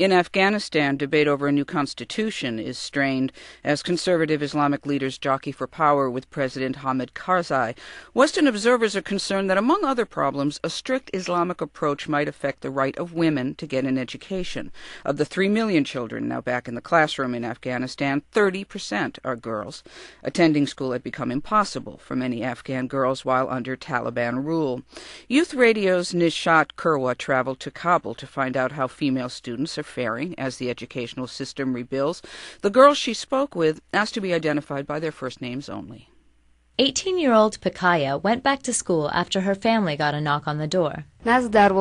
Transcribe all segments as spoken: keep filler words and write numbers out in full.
In Afghanistan, debate over a new constitution is strained as conservative Islamic leaders jockey for power with President Hamid Karzai. Western observers are concerned that, among other problems, a strict Islamic approach might affect the right of women to get an education. Of the three million children now back in the classroom in Afghanistan, thirty percent are girls. Attending school had become impossible for many Afghan girls while under Taliban rule. Youth Radio's Nishat Kurwa traveled to Kabul to find out how female students are faring as the educational system rebuilds. The girls she spoke with asked to be identified by their first names only. eighteen-year-old Pikaya went back to school after her family got a knock on the door. My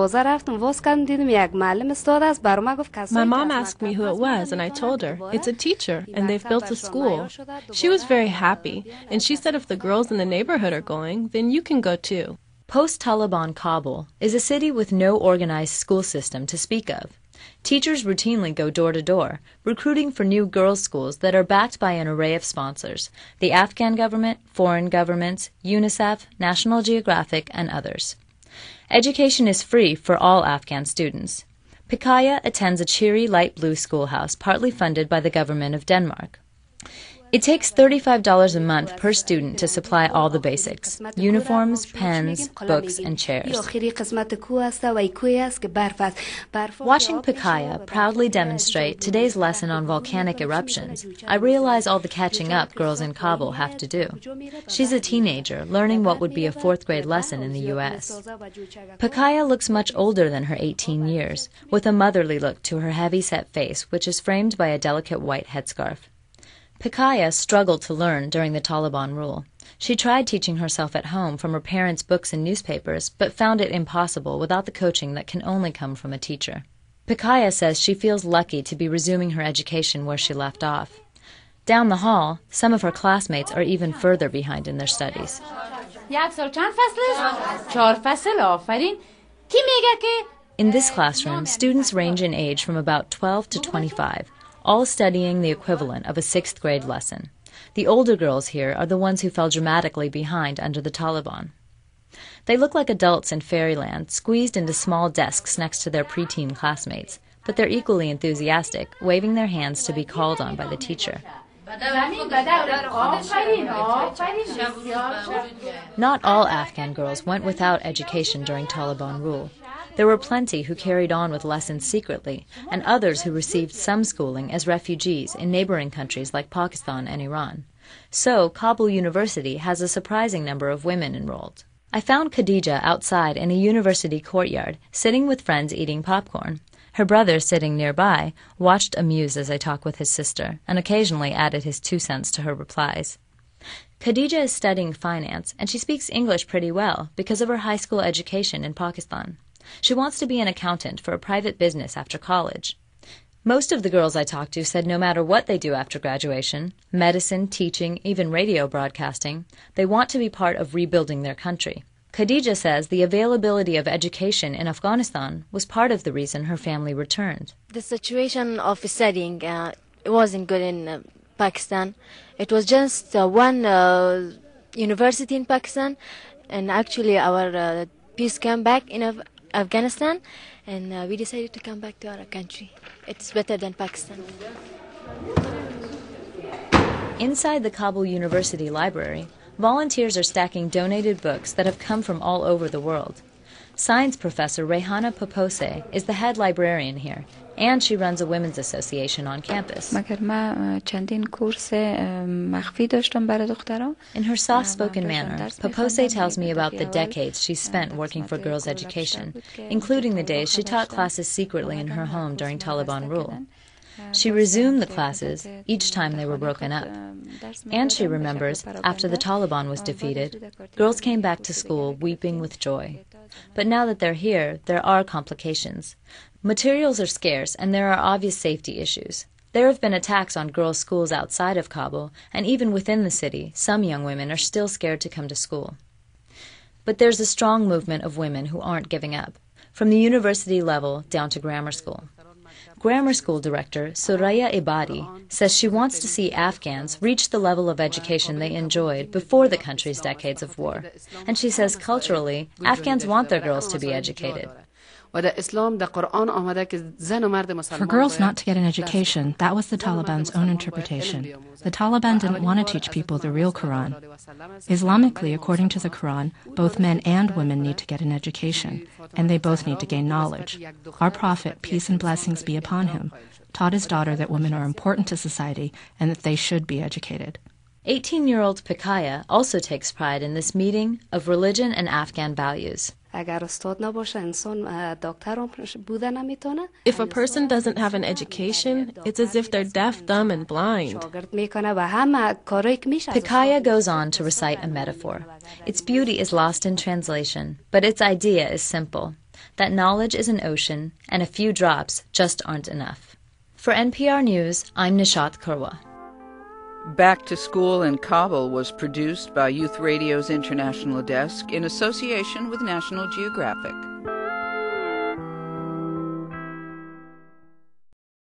mom asked me who it was, and I told her, it's a teacher, and they've built a school. She was very happy, and she said if the girls in the neighborhood are going, then you can go too. Post-Taliban Kabul is a city with no organized school system to speak of. Teachers routinely go door to door, recruiting for new girls' schools that are backed by an array of sponsors: the Afghan government, foreign governments, UNICEF, National Geographic, and others. Education is free for all Afghan students. Pikaya attends a cheery light blue schoolhouse partly funded by the government of Denmark. It takes thirty-five dollars a month per student to supply all the basics: uniforms, pens, books, and chairs. Watching Pikaya proudly demonstrate today's lesson on volcanic eruptions, I realize all the catching up girls in Kabul have to do. She's a teenager, learning what would be a fourth grade lesson in the U S Pikaya looks much older than her eighteen years, with a motherly look to her heavy-set face, which is framed by a delicate white headscarf. Pikaya struggled to learn during the Taliban rule. She tried teaching herself at home from her parents' books and newspapers, but found it impossible without the coaching that can only come from a teacher. Pikaya says she feels lucky to be resuming her education where she left off. Down the hall, some of her classmates are even further behind in their studies. In this classroom, students range in age from about twelve to twenty-five, all studying the equivalent of a sixth grade lesson. The older girls here are the ones who fell dramatically behind under the Taliban. They look like adults in fairyland, squeezed into small desks next to their preteen classmates, but they're equally enthusiastic, waving their hands to be called on by the teacher. Not all Afghan girls went without education during Taliban rule. There were plenty who carried on with lessons secretly, and others who received some schooling as refugees in neighboring countries like Pakistan and Iran. So, Kabul University has a surprising number of women enrolled. I found Khadija outside in a university courtyard, sitting with friends eating popcorn. Her brother, sitting nearby, watched amused as I talked with his sister, and occasionally added his two cents to her replies. Khadija is studying finance, and she speaks English pretty well because of her high school education in Pakistan. She wants to be an accountant for a private business after college. Most of the girls I talked to said no matter what they do after graduation, medicine, teaching, even radio broadcasting, they want to be part of rebuilding their country. Khadija says the availability of education in Afghanistan was part of the reason her family returned. The situation of studying uh, wasn't good in uh, Pakistan. It was just uh, one uh, university in Pakistan, and actually our uh, peace came back in Af- Afghanistan, and uh, we decided to come back to our country. It's better than Pakistan. Inside the Kabul University library, volunteers are stacking donated books that have come from all over the world. Science professor Rehana Papose is the head librarian here, and she runs a women's association on campus. In her soft-spoken manner, Papose tells me about the decades she spent working for girls' education, including the days she taught classes secretly in her home during Taliban rule. She resumed the classes each time they were broken up. And she remembers, after the Taliban was defeated, girls came back to school weeping with joy. But now that they're here, there are complications. Materials are scarce, and there are obvious safety issues. There have been attacks on girls' schools outside of Kabul, and even within the city, some young women are still scared to come to school. But there's a strong movement of women who aren't giving up, from the university level down to grammar school. Grammar school director Soraya Ibadi says she wants to see Afghans reach the level of education they enjoyed before the country's decades of war. And she says culturally, Afghans want their girls to be educated. For girls not to get an education, that was the Taliban's own interpretation. The Taliban didn't want to teach people the real Quran. Islamically, according to the Quran, both men and women need to get an education, and they both need to gain knowledge. Our Prophet, peace and blessings be upon him, taught his daughter that women are important to society and that they should be educated. eighteen-year-old Pikaya also takes pride in this meeting of religion and Afghan values. If a person doesn't have an education, it's as if they're deaf, dumb, and blind. Pikaya goes on to recite a metaphor. Its beauty is lost in translation, but its idea is simple, that knowledge is an ocean, and a few drops just aren't enough. For N P R News, I'm Nishat Kurwa. Back to School in Kabul was produced by Youth Radio's International Desk in association with National Geographic.